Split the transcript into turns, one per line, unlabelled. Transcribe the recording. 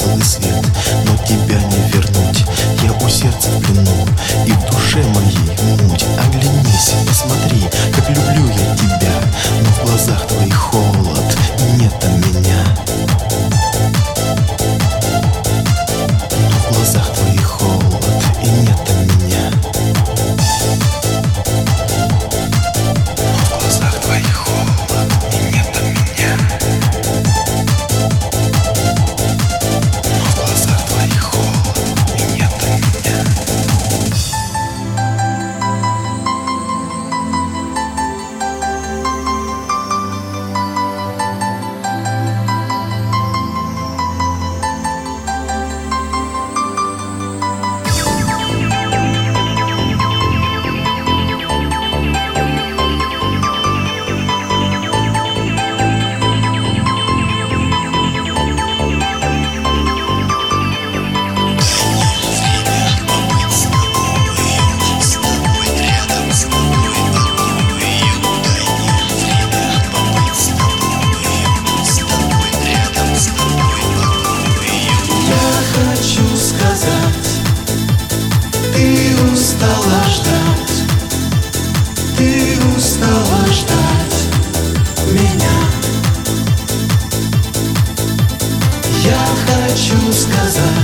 белый свет, но тебя не вернуть. Я у сердца в плену, и в душе моей муть. Оглянись, посмотри, как люблю я тебя, но в глазах твоих холод, и нет там меня. Но в глазах твоих холод, и нет там меня. Но в глазах твоих холод, и нет там меня. Но в глазах твоих холод, и нет там меня. Устала ждать, ты устала ждать меня. Я хочу сказать.